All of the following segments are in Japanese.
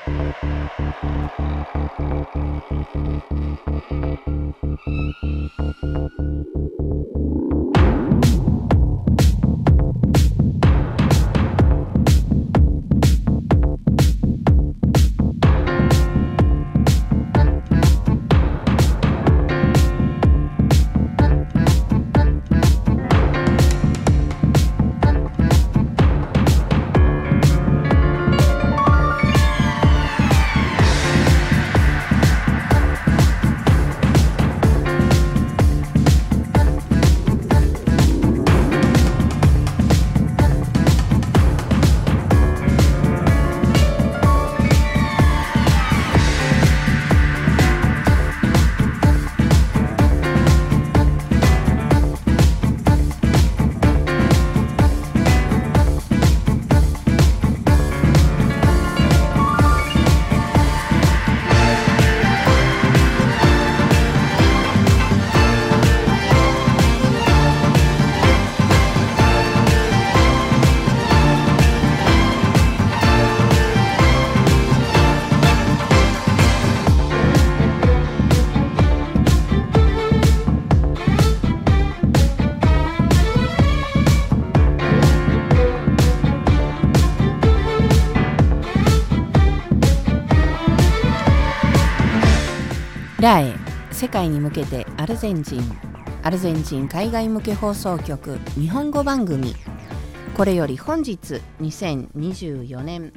ラーエ世界に向けてアルゼンチン海外向け放送局日本語番組。これより本日2024年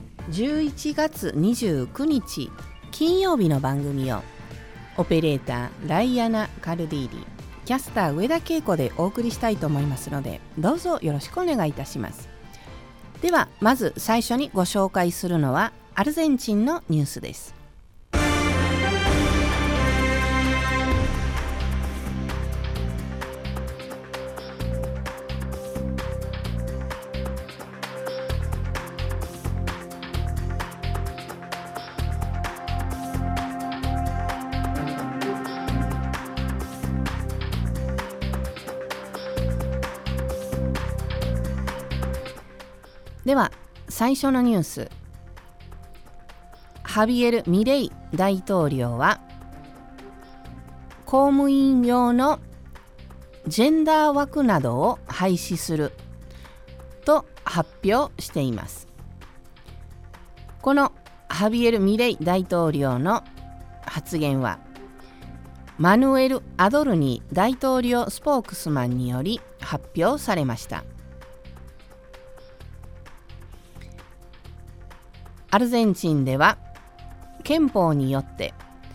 11月29日金曜日の番組をオペレーターライアナ・カルディーリ、キャスター上田恵子でお送りしたいと思いますので、どうぞよろしくお願いいたします。ではまず最初にご紹介するのはアルゼンチンのニュースです。では最初のニュース。ハビエル・ミレイ大統領は公務員用のジェンダー枠などを廃止すると発表しています。このハビエル・ミレイ大統領の発言はマヌエル・アドルニー大統領スポークスマンにより発表されました。アルゼンチンでは憲法によって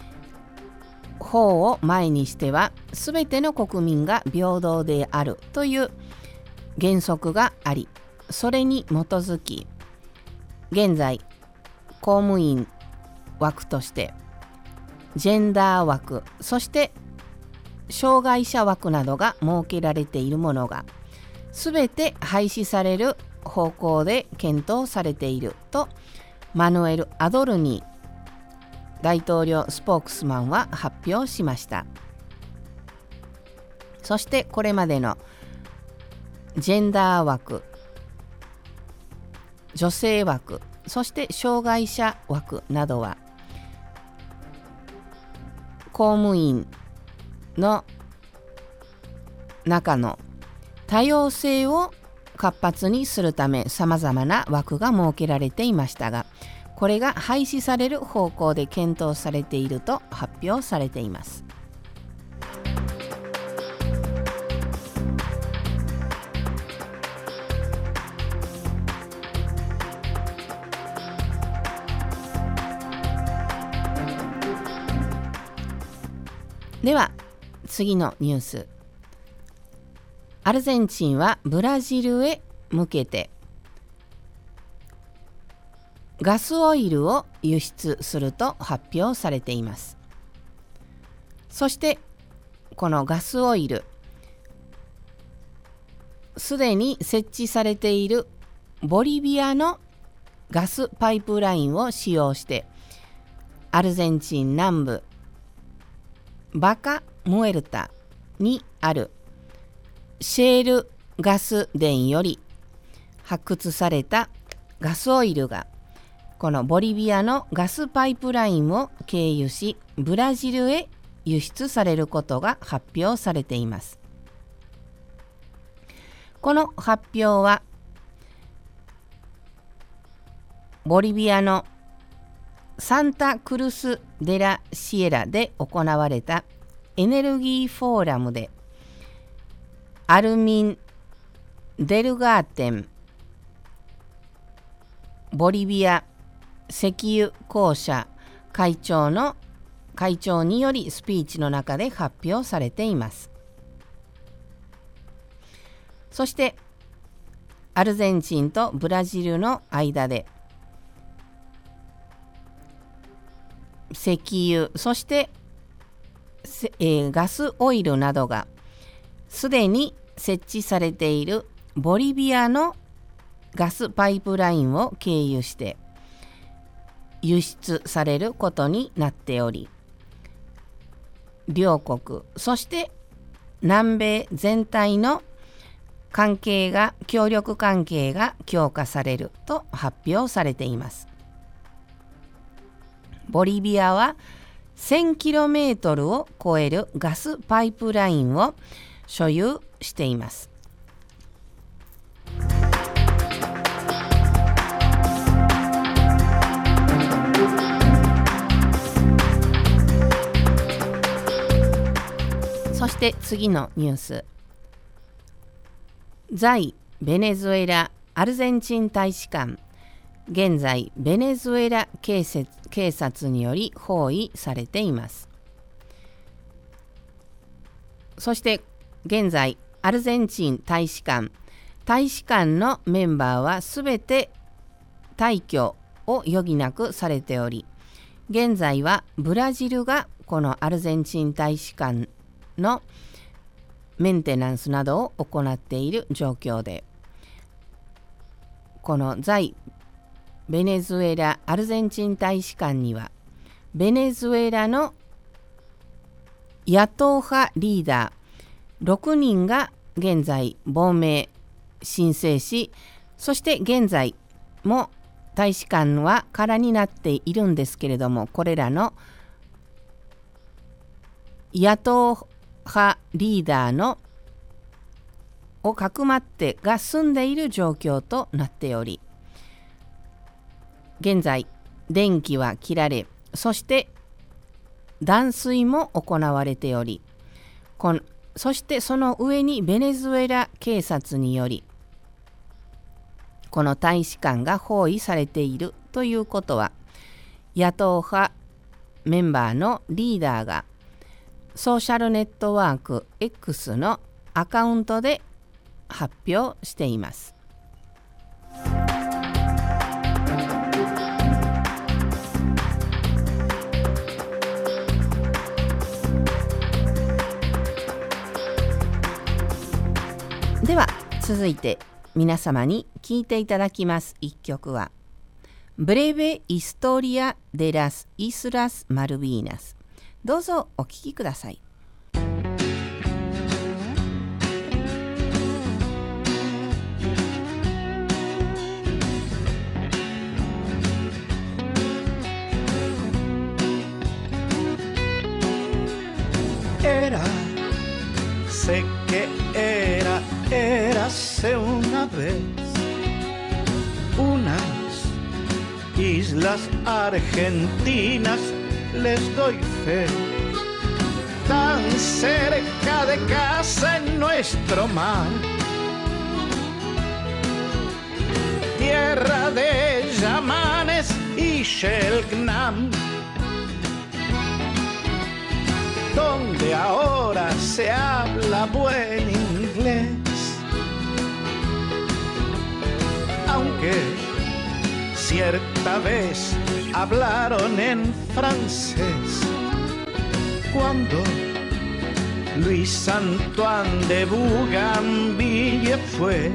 法を前にしてはすべての国民が平等であるという原則があり、それに基づき現在公務員枠としてジェンダー枠、そして障害者枠などが設けられているものがすべて廃止される方向で検討されているとマヌエル・アドルニー大統領スポークスマンは発表しました。そしてこれまでのジェンダー枠、女性枠、そして障害者枠などは公務員の中の多様性を活発にするためさまざまな枠が設けられていましたが、これが廃止される方向で検討されていると発表されています。では次のニュース。アルゼンチンはブラジルへ向けてガスオイルを輸出すると発表されています。そしてこのガスオイル、すでに設置されているボリビアのガスパイプラインを使用してアルゼンチン南部バカ・ムエルタにあるシェールガス田より発掘されたガスオイルがこのボリビアのガスパイプラインを経由しブラジルへ輸出されることが発表されています。この発表はボリビアのサンタクルス・デ・ラ・シエラで行われたエネルギーフォーラムでアルミン・デルガーテンボリビア石油公社会長によりスピーチの中で発表されています。そしてアルゼンチンとブラジルの間で石油そしてガスオイルなどがすでに設置されているボリビアのガスパイプラインを経由して輸出されることになっており、両国そして南米全体の協力関係が強化されると発表されています。ボリビアは 1000km を超えるガスパイプラインを所有しています。そして次のニュース。在ベネズエラアルゼンチン大使館、現在ベネズエラ警察により包囲されています。そして現在アルゼンチン大使館のメンバーはすべて退去を余儀なくされており、現在はブラジルがこのアルゼンチン大使館のメンテナンスなどを行っている状況で、この在ベネズエラアルゼンチン大使館にはベネズエラの野党派リーダー6人が現在亡命申請し、そして現在も大使館は空になっているんですけれども、これらの野党派リーダーをかくまってが住んでいる状況となっており、現在電気は切られ、そして断水も行われており、そしてその上にベネズエラ警察によりこの大使館が包囲されているということは、野党派メンバーのリーダーがソーシャルネットワーク X のアカウントで発表しています。では続いて皆様に聴いていただきます一曲はBreve Historia de las Islas Malvinas。どうぞお聴きください。 Sé que érase una vez unas islas argentinas, les doy fe, tan cerca de casa en nuestro mar, tierra de Yamanes y Shelgnam, donde ahora se habla buen inglés, aunque cierta vez hablaron en francés, cuando Luis Antoine de Bougainville fue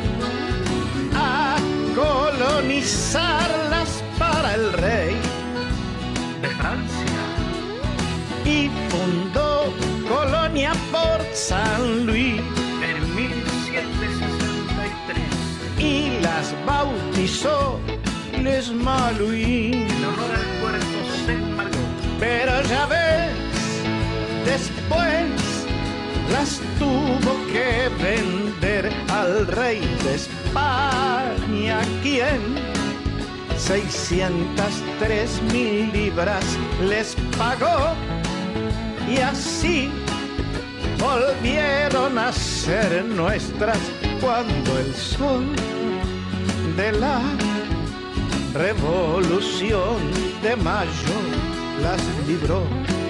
a colonizarlas para el rey de Francia y fundó Colonia Port San Luis en 1763 y las bautizó Les Saint-Louis. En honor al puerto Saint-Malo. Pero ya ves, después las tuvo que vender al rey de España, quien 603.000 libras les pagó, y así volvieron a ser nuestras cuando el sol de la Revolución de Mayo las libró.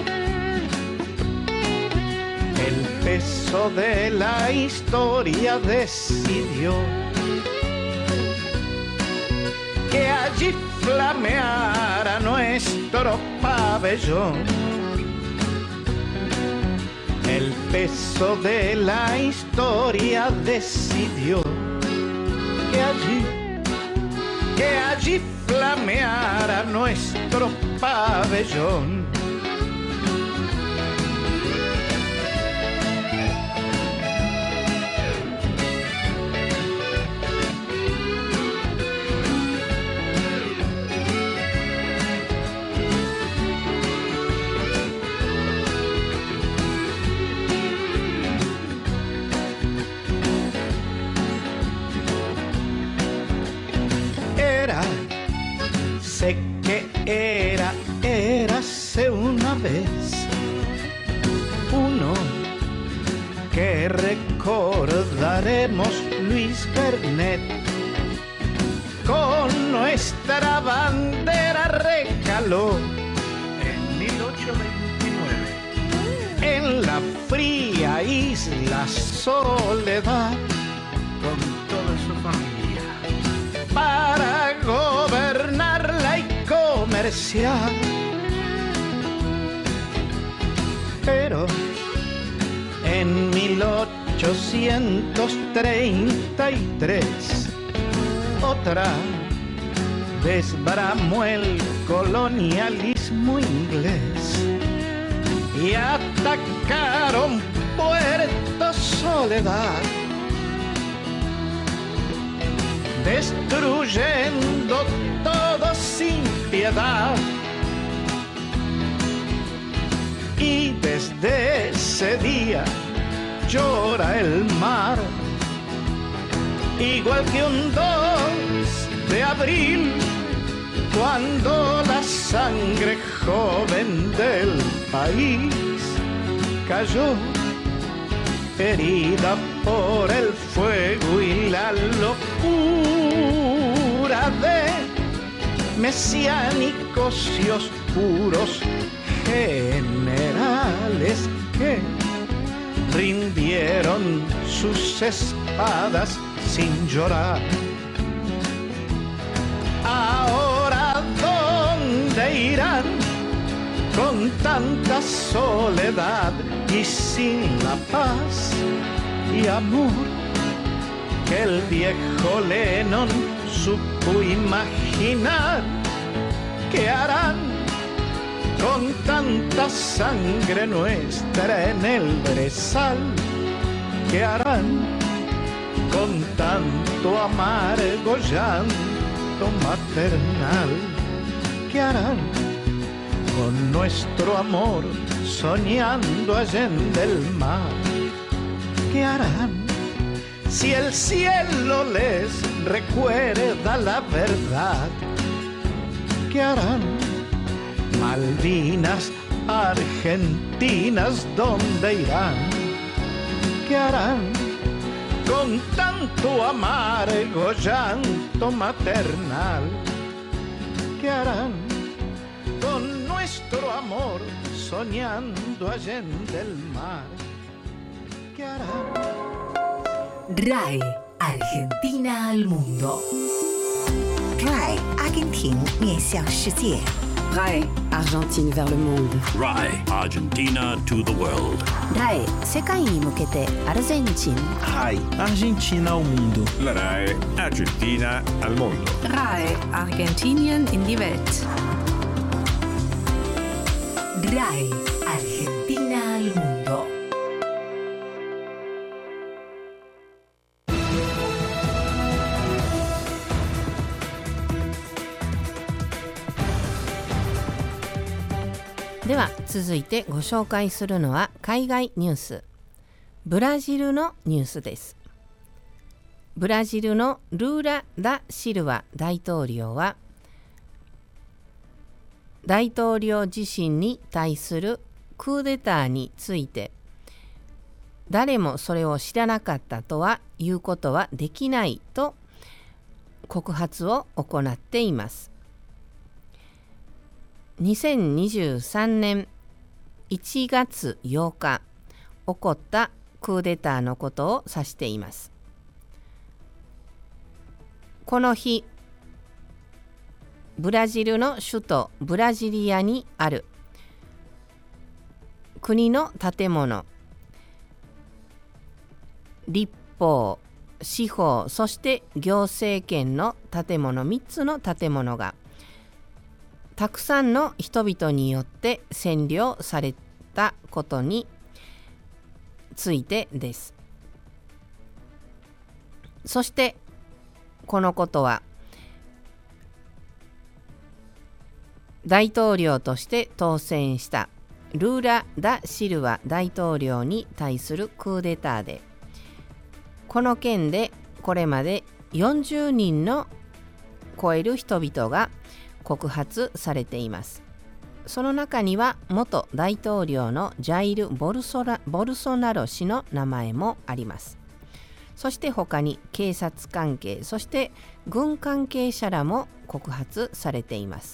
El peso de la historia decidió que allí flameara nuestro pabellón. El peso de la historia decidió que allí flameara nuestro pabellón. Sé que érase una vez uno que recordaremos, Luis Bernet. Con nuestra bandera recaló En 1829. en la fría isla Soledad Con toda su familia. para gobernarla y comerciar. Pero en 1833 otra vez bramó el colonialismo inglés y atacaron Puerto Soledad, destruyendo todo sin piedad. Y desde ese día llora el mar, igual que un 2 de abril, cuando la sangre joven del país cayó herida por el fuego y la locura de mesiánicos y oscuros generales que rindieron sus espadas sin llorar. Ahora, ¿dónde irán con tanta soledad y sin la paz y amor que el viejo Lennon supo imaginar? ¿Qué harán con tanta sangre nuestra en el brezal? ¿Qué harán con tanto amargo llanto maternal? ¿Qué harán con nuestro amor soñando allende el mar? ¿Qué harán si el cielo les recuerda la verdad? ¿Qué harán? Malvinas, Argentinas, ¿dónde irán? ¿Qué harán con tanto amargo llanto maternal? ¿Qué harán con nuestro amor soñando allende el mar? ¿Qué harán? RAE, Argentina al mundo. RAE, Argentina 面向世界。 RAE, Argentine vers le monde. RAE, Argentina to the world. RAE 世界に向けてアルゼンチン RAI, Argentina ao mundo. La RAE, Argentina al mundo. RAE, Argentinien in die Welt. RAE, Argentina al mundo. では続いてご紹介するのは海外ニュース。ブラジルのニュースです。ブラジルのルーラ・ダ・シルバ大統領は大統領自身に対するクーデターについて、誰もそれを知らなかったとは言うことはできないと告発を行っています。2023年1月8日起こったクーデターのことを指しています。この日、ブラジルの首都ブラジリアにある国の建物、立法、司法、そして行政権の建物、3つの建物がたくさんの人々によって占領されたことについてです。そしてこのことは大統領として当選したルーラ・ダ・シルバ大統領に対するクーデターで、この件でこれまで40人の超える人々が告発されています。その中には元大統領のジャイル・ボルソナロ氏の名前もあります。そして他に警察関係、そして軍関係者らも告発されています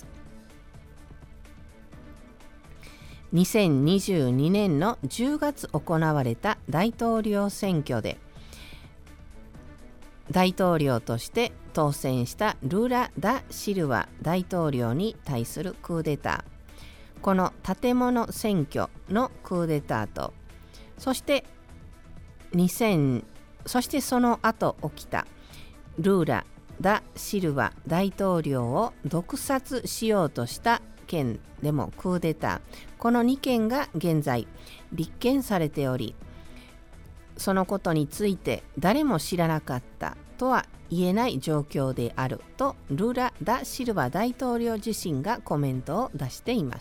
。2022年の10月行われた大統領選挙で大統領として当選したルーラ・ダ・シルバ大統領に対するクーデター、この建物選挙のクーデターと、そしてその後起きたルーラ・ダ・シルバ大統領を毒殺しようとした件でもクーデター、この2件が現在立件されており、そのことについて誰も知らなかったとは言えない状況であるとルーラ・ダ・シルバ大統領自身がコメントを出しています。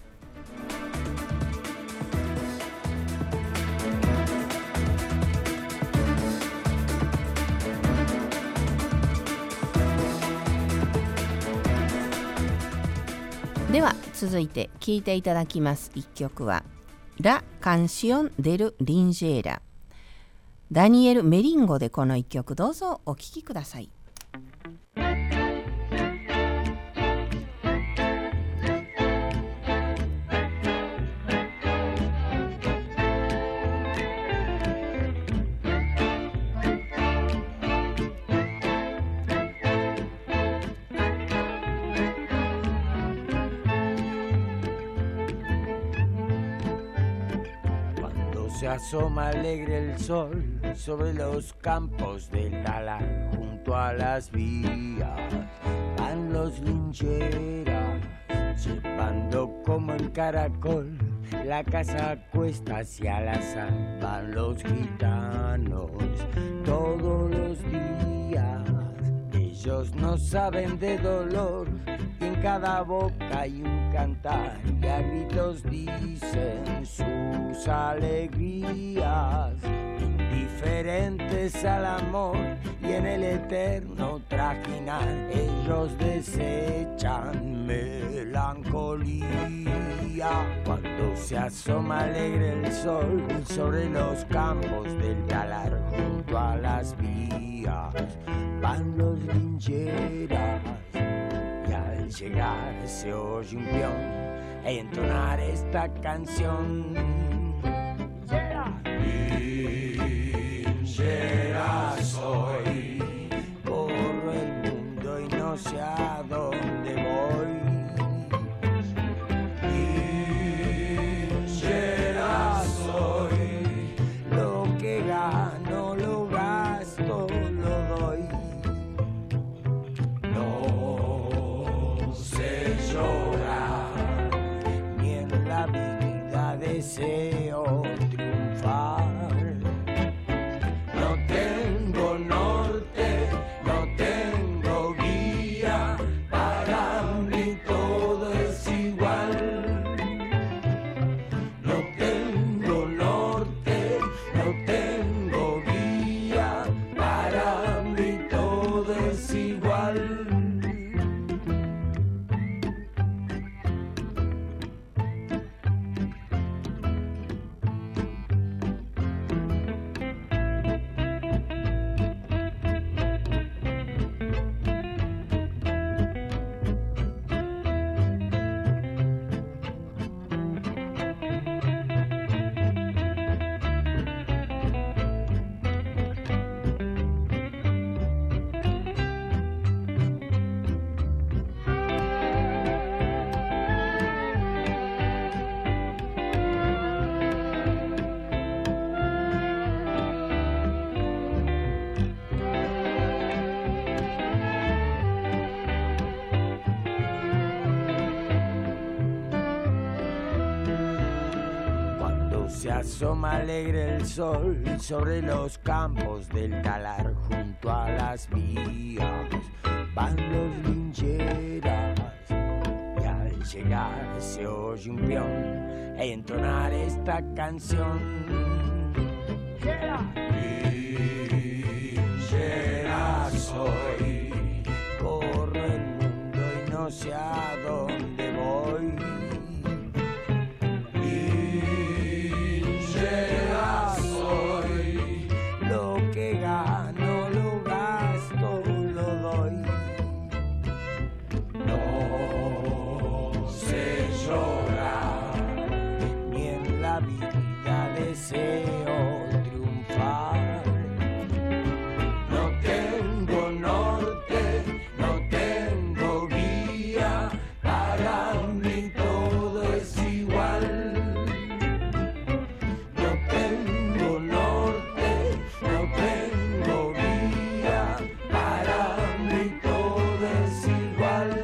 では続いて聴いていただきます一曲はラ・カンシオン・デル・リンジェーラ、ダニエル・メリンゴでこの一曲どうぞお聴きください。 Se asoma alegre el sol sobre los campos del talar, junto a las vías van los lincheras, llevando como el caracol la casa cuesta hacia la sal. Van los gitanos todos los días, ellos no saben de dolor, y en cada boca hay un cantar, y a gritos dicen sus alegrías, indiferentes al amor y en el eterno trajinar, ellos desechan melancolía. Cuando se asoma alegre el sol sobre los campos del talar, junto a las vías van los lincheras, y al llegar se oye un peón e entonar esta canción. Linchera soy, corro el mundo y no sé a dónde voy. Linchera soy, lo que gano lo gasto, lo doy. No sé llorar, ni en la vida deseo triunfar. No tengo norte, no tengo guía, para mí todo es igual. se asoma alegre el sol sobre los campos del talar. Junto a las vías van los lincheras y al llegar se oye un peón entonar esta canción. Linchera soy, corro el mundo y no sé a dónde voy. Linchera soy, lo que gano lo gasto, lo doy. No sé llorar, ni en la vida deseo triunfar. No tengo norte, no tengo guía, para mí todo es igual. No tengo norte, no tengo guía, para mí todo es igual.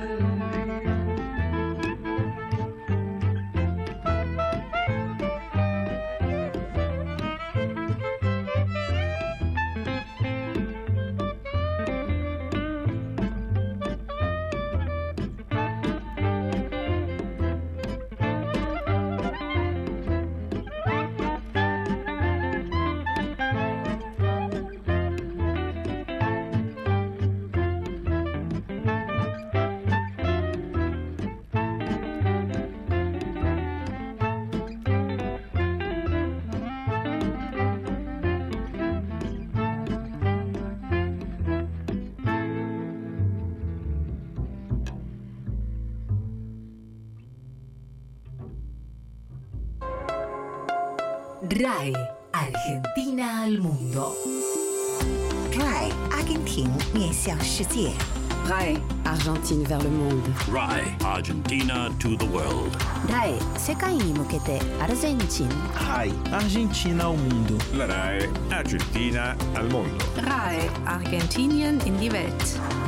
RAE, Argentina al mundo. RAI 阿根廷面向世界。 RAE, Argentine vers le monde. RAE, Argentina to the world. RAE 世界に向けてアルゼンチン。 RAI Argentina ao mundo. La RAE Argentina al mondo. RAE, Argentinien in die Welt.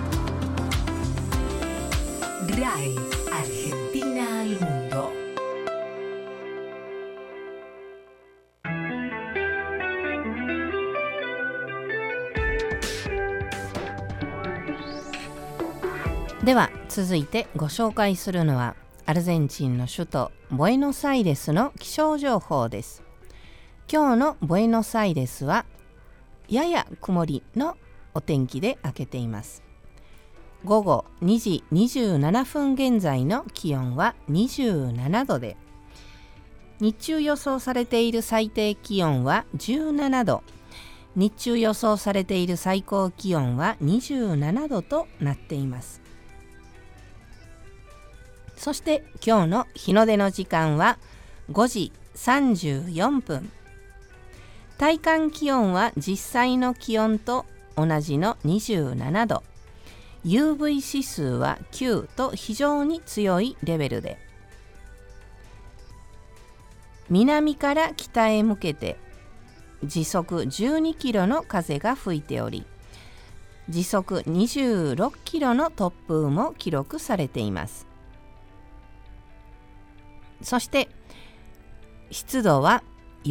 RAE, Argentina al mundo. .では続いてご紹介するのはアルゼンチンの首都ボエノスアイレスの気象情報です。今日のボエノスアイレスはやや曇りのお天気で明けています。午後2時27分現在の気温は27度で、日中予想されている最低気温は17度、日中予想されている最高気温は27度となっています。そして今日の日の出の時間は5時34分。体感気温は実際の気温と同じの27度。UV 指数は9と非常に強いレベルで、南から北へ向けて時速12キロの風が吹いており、時速26キロの突風も記録されています。そして湿度は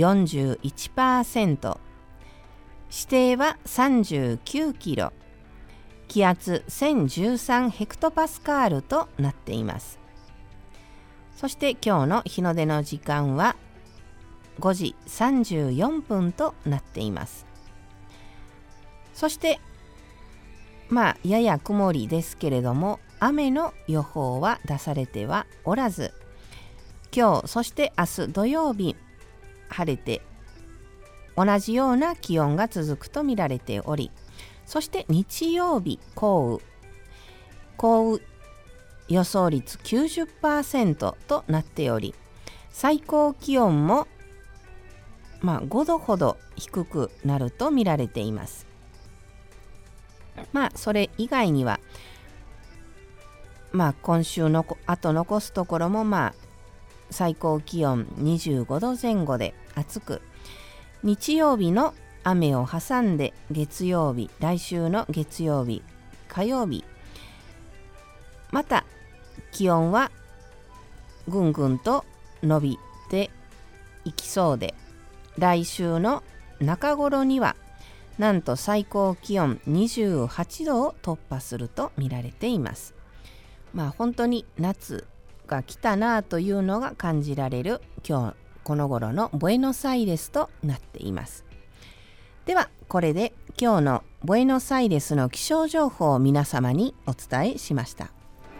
41%、 視程は39キロ、気圧1013ヘクトパスカールとなっています。そして今日の日の出の時間は5時34分となっています。そしてやや曇りですけれども、雨の予報は出されてはおらず、今日そして明日土曜日晴れて同じような気温が続くと見られており、そして日曜日降雨予想率 90% となっており、最高気温も5度ほど低くなると見られています。それ以外には今週のあと残すところも最高気温25度前後で暑く、日曜日の雨を挟んで月曜日、来週の月曜日、火曜日、また気温はぐんぐんと伸びていきそうで、 来週の中頃にはなんと最高気温28度を突破すると見られています。本当に夏が来たなというのが感じられる今日この頃のブエノスアイレスとなっています。ではこれで今日のブエノスアイレスの気象情報を皆様にお伝えしました。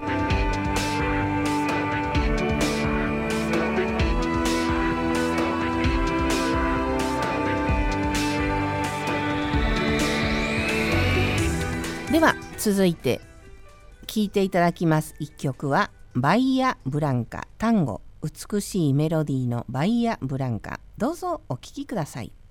では続いて聴いていただきます一曲はバイア・ブランカ単語、美しいメロディーのバイア・ブランカ、どうぞお聴きください。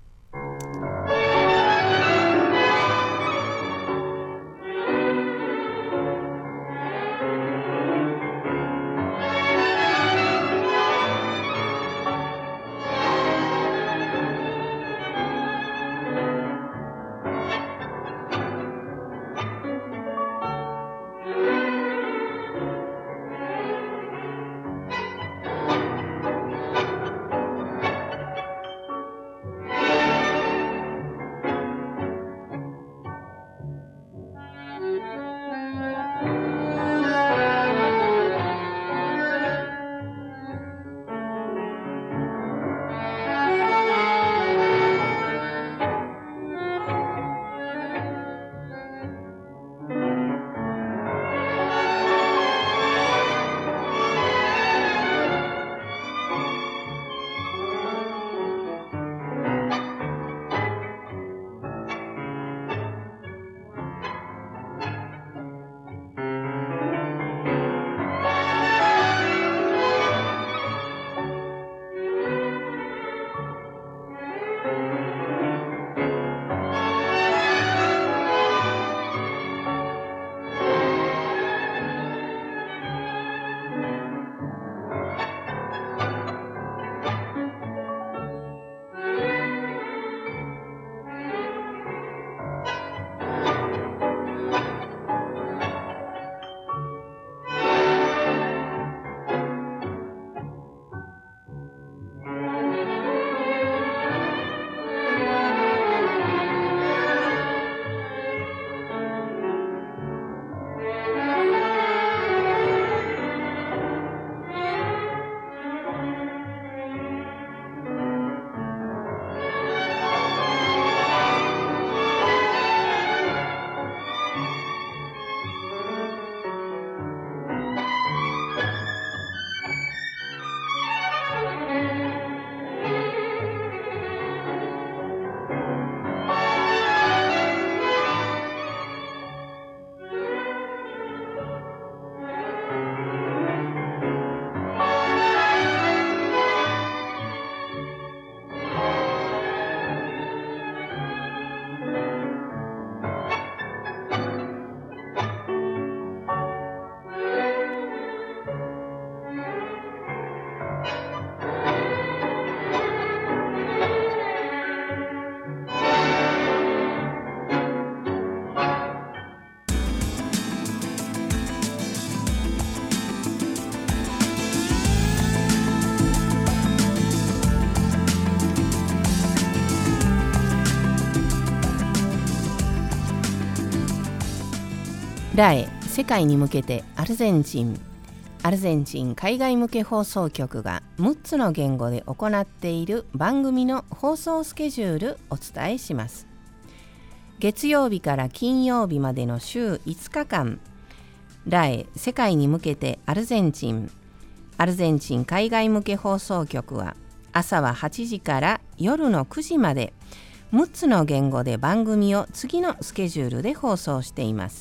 ラエ世界に向けてアルゼンチン海外向け放送局が6つの言語で行っている番組の放送スケジュールお伝えします。月曜日から金曜日までの週5日間、ラエ世界に向けてアルゼンチン海外向け放送局は朝は8時から夜の9時まで6つの言語で番組を次のスケジュールで放送しています。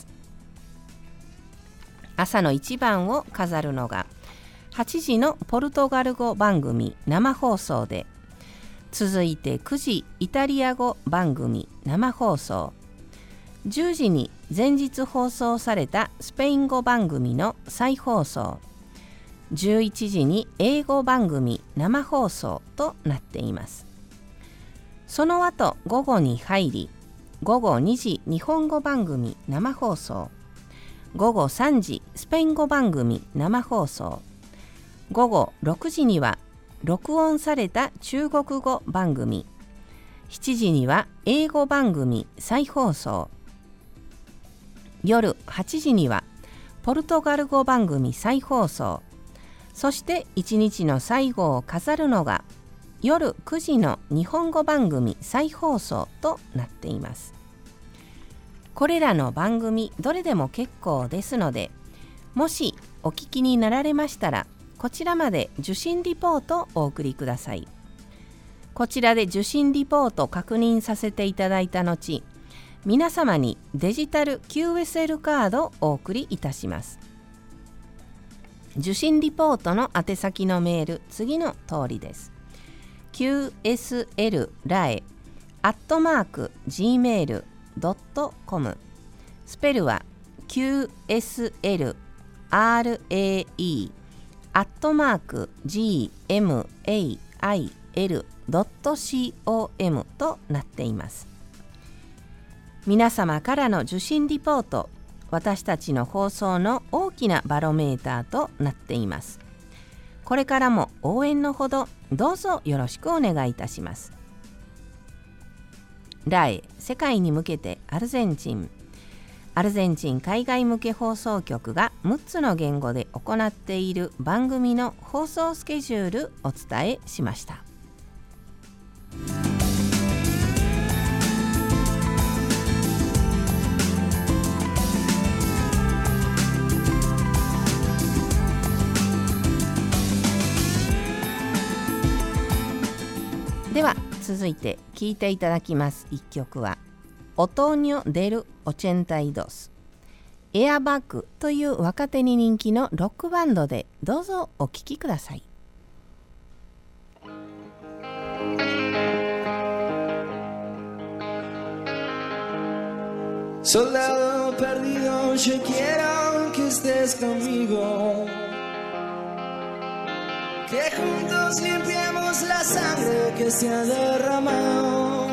朝の一番を飾るのが8時のポルトガル語番組生放送で、続いて9時イタリア語番組生放送、10時に前日放送されたスペイン語番組の再放送、11時に英語番組生放送となっています。その後午後に入り、午後2時日本語番組生放送、午後3時スペイン語番組生放送、午後6時には録音された中国語番組、7時には英語番組再放送、夜8時にはポルトガル語番組再放送、そして1日の最後を飾るのが夜9時の日本語番組再放送となっています。これらの番組どれでも結構ですので、もしお聞きになられましたら、こちらまで受信リポートをお送りください。こちらで受信リポート確認させていただいた後、皆様にデジタル QSL カードをお送りいたします。受信リポートの宛先のメール、次の通りです。qsl-gmail.com、 スペルは qsl-gmail.com となっています。皆様からの受信リポート、私たちの放送の大きなバロメーターとなっています。これからも応援のほどどうぞよろしくお願いいたします。RAE、世界に向けてアルゼンチン海外向け放送局が6つの言語で行っている番組の放送スケジュールお伝えしました。では続いて聴いていただきます一曲はOtoño del 82、エアバッグという若手に人気のロックバンドで、どうぞお聴きください。 Soldado perdido, yo quiero que estés conmigo, que juntos limpiemos la sangre que se ha derramado,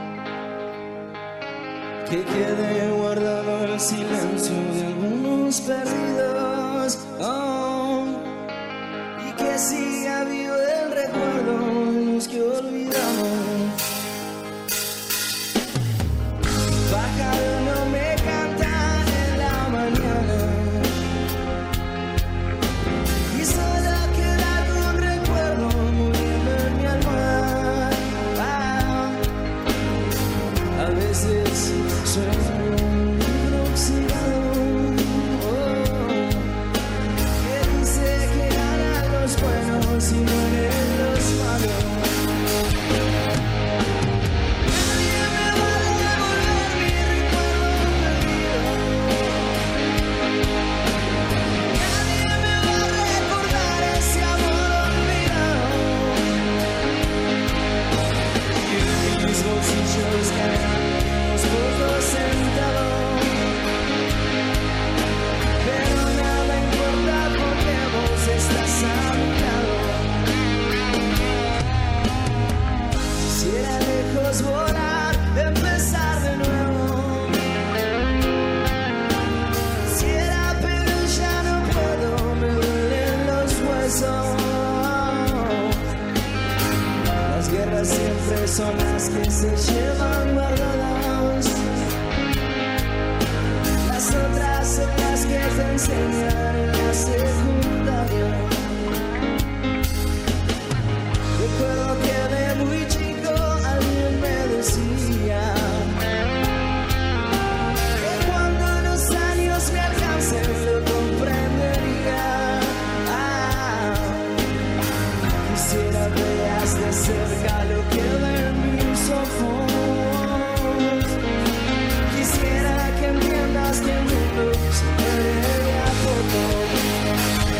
que quede guardado el silencio de algunos perdidos, oh, y que siga vivo el recuerdo de los que olvidamos. Pájaro no me canta en la mañana y solo queda algún recuerdo muriendo en mi alma. A veces sueño un libro oxidado, oh, que dice que ganan los buenos y mueren los malos. Bolsillos caemos pocos centavos, pero nada importa porque vos estás a mi lado. Quisiera lejos volar, empezar de nuevo. Quisiera pero ya no puedo, me duelen los huesos. Las guerras siempre son las que se llevan guardadas, las otras son las que te enseñan en la secundaria. Recuerdo que de muy chico alguien me decía que cuando los años me alcancen lo comprendería. Quisiera veas de cerca lo que ven mis ojos. Quisiera que entiendas que el mundo se muere de a poco.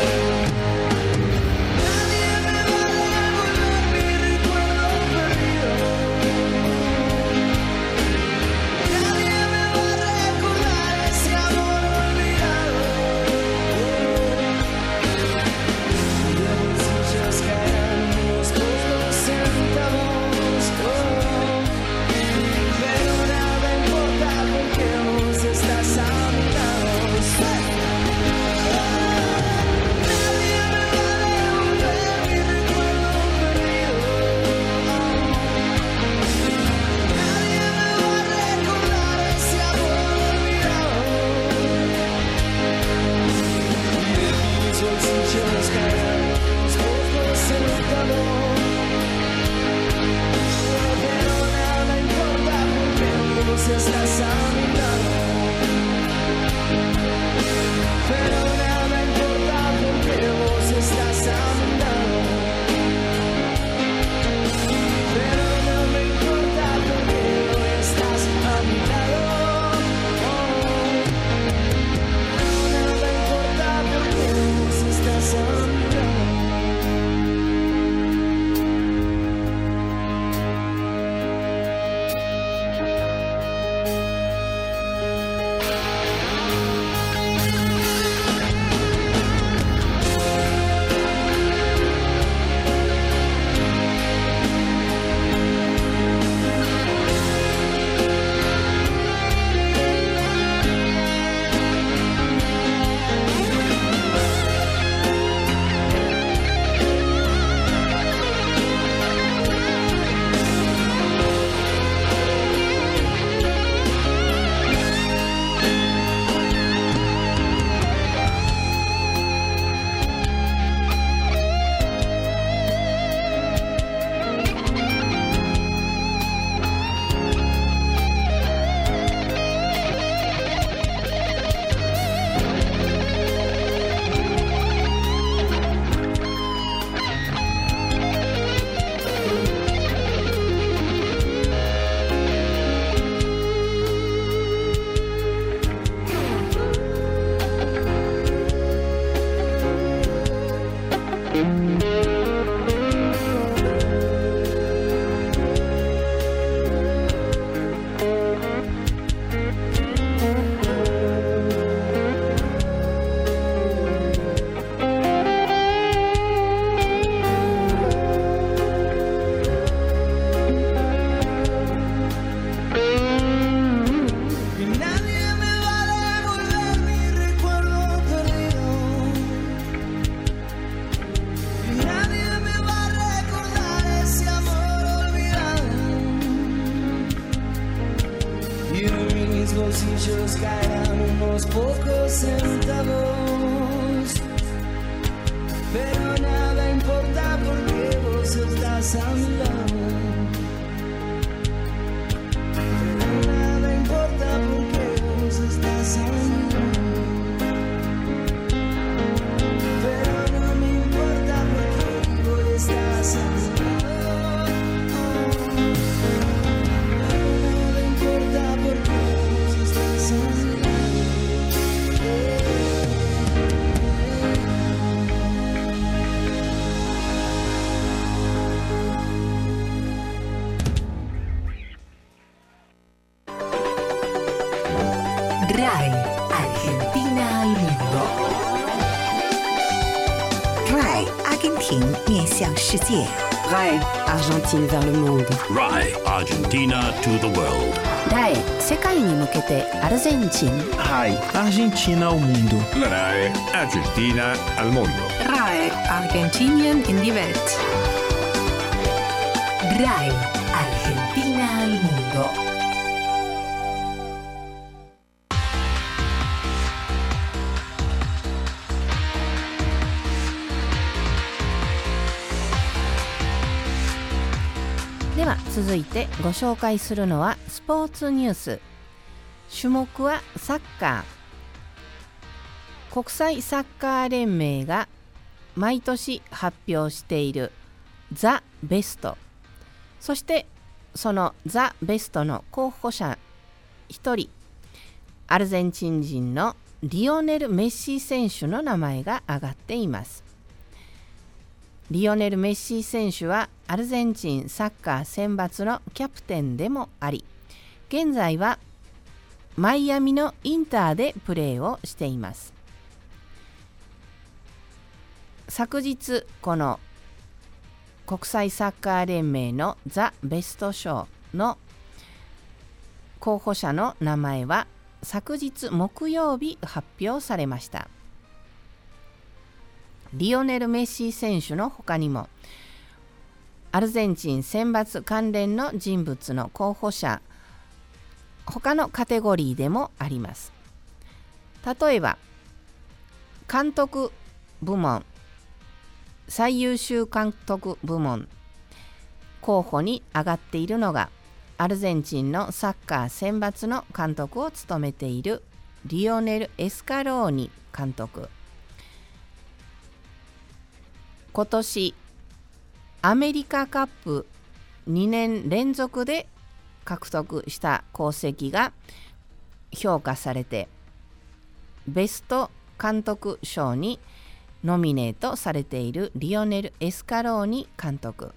bolsillos caerán unos pocos centavos. Pero nada importa porque vos estás a mi lado. Pero nada importa porque vos estás a mi lado. Pero no me importa porque hoy estás a mi lado. Pero nada importa porque vos estás a mi lado. bolsillos caerán unos pocos centavos, pero nada importa porque vos estás a mi lado. Pero nada importa porque vos estás a mi lado. Pero no me importa porque vos estás a mi lado. RAI, Argentina al mundo. RAI, 阿根廷面向世界。 RAI, Argentine vers le monde. RAI, Argentina to the world. RAI 世界に向けてアルゼンチン。 RAI, Argentina ao mundo. RAI, Argentina al mundo. RAI, Argentinien in die Welt. RAI, Argentina al mundo. Deは続いてご紹介するのはスポーツニュース。種目はサッカー。国際サッカー連盟が毎年発表しているザ・ベスト。そしてそのザ・ベストの候補者1人、アルゼンチン人のリオネル・メッシ選手の名前が挙がっています。リオネル・メッシ選手はアルゼンチンサッカー選抜のキャプテンでもあり、現在はマイアミのインターでプレーをしています。昨日この国際サッカー連盟のザ・ベスト賞の候補者の名前は昨日木曜日発表されました。リオネル・メッシ選手の他にもアルゼンチン選抜関連の人物の候補者、他のカテゴリーでもあります。例えば監督部門最優秀監督部門候補に上がっているのが、アルゼンチンのサッカー選抜の監督を務めているリオネル・エスカローニ監督。今年アメリカカップ2年連続で獲得した功績が評価されて、ベスト監督賞にノミネートされているリオネル・エスカローニ監督。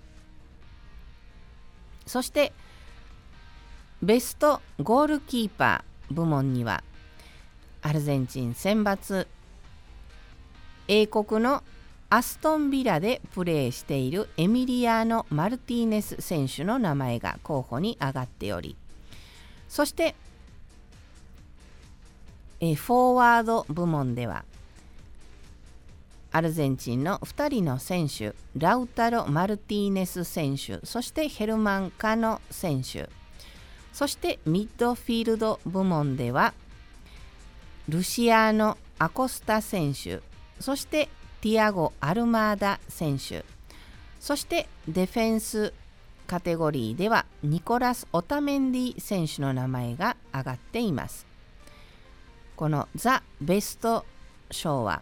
そしてベストゴールキーパー部門には、アルゼンチン選抜英国のアストンビラでプレーしているエミリアーノ・マルティネス選手の名前が候補に上がっており、そしてフォワード部門では、アルゼンチンの2人の選手、ラウタロ・マルティネス選手、そしてヘルマン・カノ選手、そしてミッドフィールド部門ではルシアーノ・アコスタ選手、そしてティアゴ・アルマーダ選手、そしてディフェンスカテゴリーではニコラス・オタメンディ選手の名前が挙がっています。このザ・ベスト賞は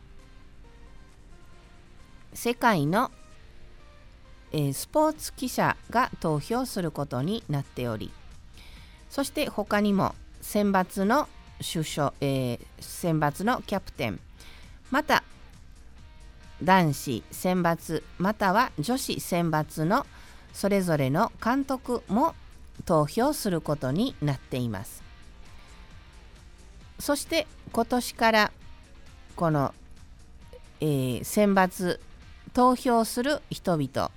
世界の、スポーツ記者が投票することになっており、そして他にも選抜の選抜のキャプテン、また男子選抜または女子選抜のそれぞれの監督も投票することになっています。そして今年からこの、選抜投票する人々、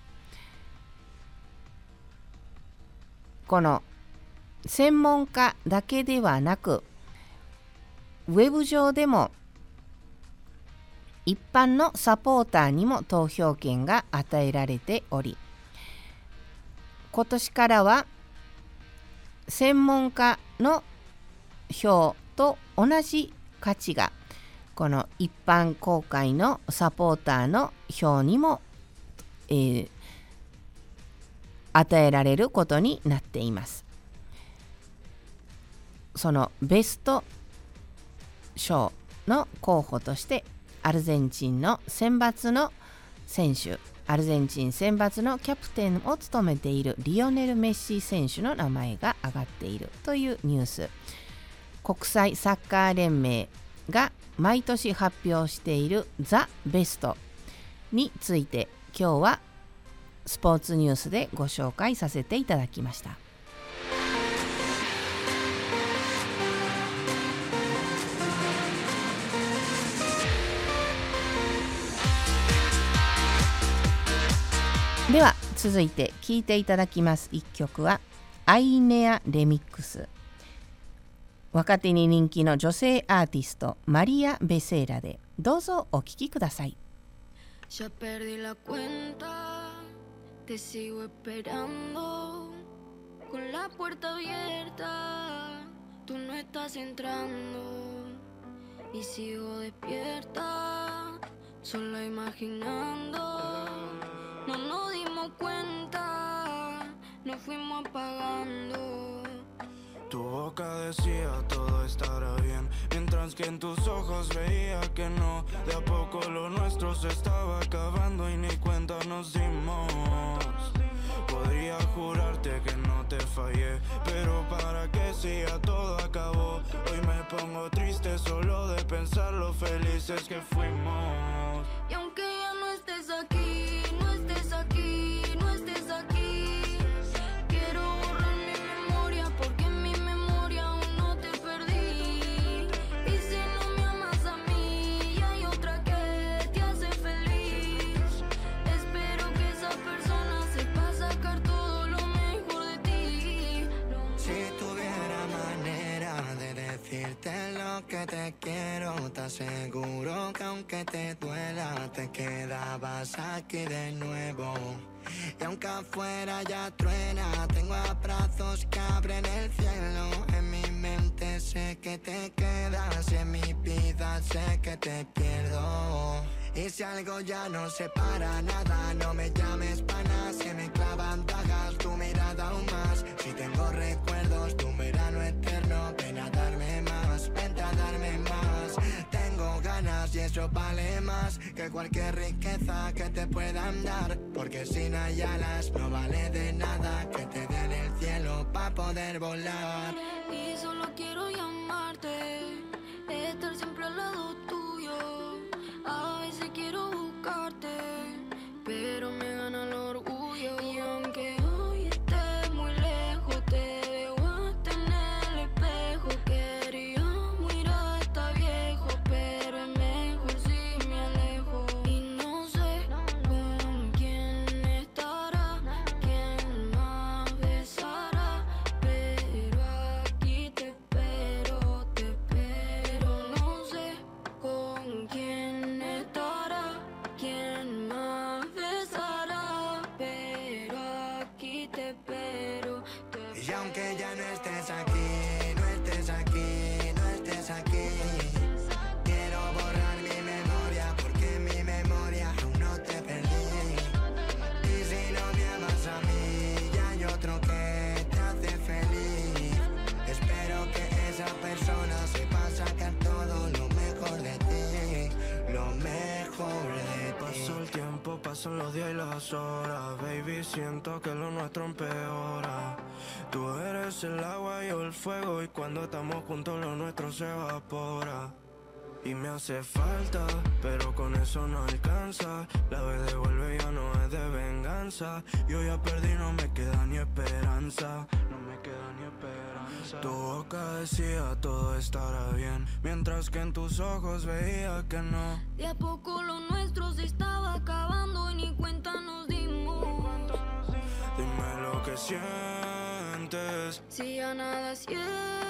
この専門家だけではなく、ウェブ上でも一般のサポーターにも投票権が与えられており、今年からは専門家の票と同じ価値がこの一般公開のサポーターの票にも、与えられることになっています。そのベスト賞の候補として、アルゼンチンの選抜の選手、アルゼンチン選抜のキャプテンを務めているリオネル・メッシ選手の名前が挙がっているというニュース。国際サッカー連盟が毎年発表しているザ・ベストについて、今日はスポーツニュースでご紹介させていただきました。では続いて聴いていただきます一曲はアイネアレミックス。若手に人気の女性アーティストマリア・ベセーラで、どうぞお聴きください。 Ya perdí la cuenta, te sigo esperando con la puerta abierta, tú no estás entrando y sigo despierta, solo imaginando, no nos dimos cuenta, nos fuimos apagando. Tu boca decía todo estará bien, mientras que en tus ojos veía que no. De a poco lo nuestro se estaba acabando y ni cuenta nos dimos. Podría jurarte que no te fallé, pero para que si ya todo acabó. Hoy me pongo triste solo de pensar lo felices que fuimos. Y aunque ya no estés aquí, no estés aquí, no estés aquí, quiero borrar mi memoria porque en mi memoria aún no te perdí. Y si no me amas a mí, y hay otra que te hace feliz, espero que esa persona sepa sacar todo lo mejor de ti. Si tuviera manera de decirte lo que te quiero, te aseguro que aunque te duela, te quedabas aquí de nuevo. Y aunque afuera ya truena, tengo abrazos que abren el cielo. En mi mente sé que te quedas y en mi vida sé que te pierdo. Y si algo ya no se para nada, no me llames panas, se me clavan dagas, tu mirada aún más. Si tengo recuerdos de un verano eterno, ven a darme más, vente a darme más. Tengo ganas y eso vale más que cualquier riqueza que te puedan dar. Porque si no hay alas no vale de nada que te den el cielo pa' poder volar. Y solo quiero llamarte, estar siempre al lado tuyo. A veces quiero buscarte, pero me gana el orgullo. Y aunque hoy estés muy lejos, te veo hasta en el espejo. Queríamos ir hasta viejo, pero es mejor si me alejo. Y no sé con quién estará, quién más besará, pero aquí te espero, te espero. No sé con quién estará, quién más besará, pero aquí te espero, te espero. Y aunque ya no estés aquí, no estés aquí, no estés aquí, quiero borrar mi memoria porque en mi memoria aún no te perdí. Y si no me amas a mí, ya hay otro que te hace feliz. Espero que esa persona sepa sacar todo lo mejor de ti, lo mejor de ti. Pasó el tiempo, pasan los días y las horas. Baby, siento que lo nuestro empeora. Tú eres el agua y yo el fuego, y cuando estamos juntos lo nuestro se evapora. Y me hace falta, pero con eso no alcanza. La vez devuelve ya no es de venganza. Yo ya perdí, no me queda ni esperanza. No me queda ni esperanza. Tu boca decía todo estará bien, mientras que en tus ojos veía que no. De a poco lo nuestro se estaba acabando y ni cuenta nos dimos. Dime lo que sientes. Si ya nada sientes.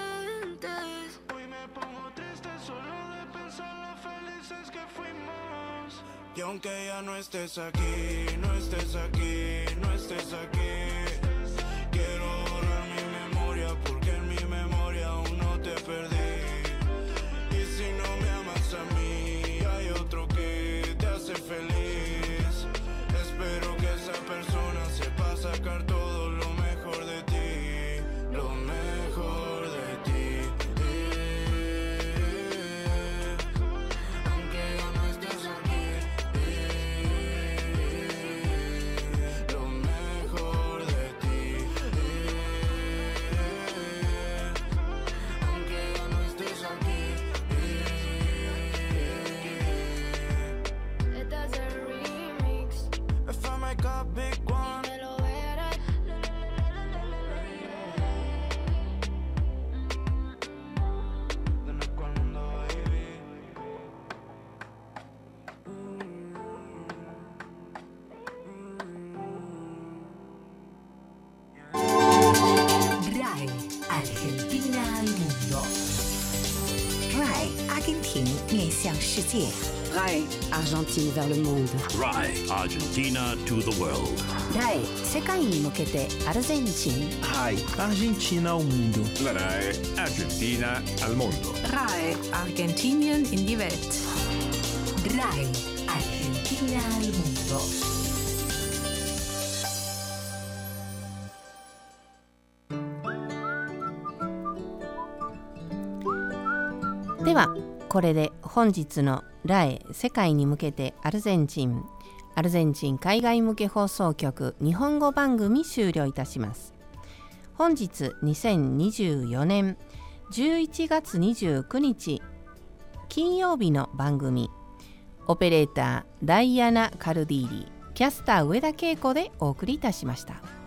Hoy me pongo triste solo de pensar lo felices que fuimos. Y aunque ya no estés aquí, no estés aquí, no estés aquí, quiero borrar mi memoria porque en mi memoria aún no te perdí. Y si no me amas a mí, hay otro que te hace feliz. Espero que esa persona sepa sacar todo lo mejor de ti, lo mejor de ti. Aunque ya no estés aquí, lo mejor de ti. Aunque ya no estés aquí. Este es el remix. If I make a big one, Me lo verás. de nuevo al mundo, baby. RAI, Argentina al mundo. RAI 阿根廷面向世界。 RAI, Argentine vers le monde. RAI Argentina to the world. RAI 世界に向けてアルゼンチン。 RAI Argentina ao mundo. La RAI Argentina al mondo. RAI, Argentinien in die Welt. RAI, Argentina al mundo. RAI ではこれで本日のRAI世界に向けてアルゼンチン海外向け放送局日本語番組終了いたします。本日2024年11月29日金曜日の番組、オペレーターダイアナ・カルディーリ、キャスター上田恵子でお送りいたしました。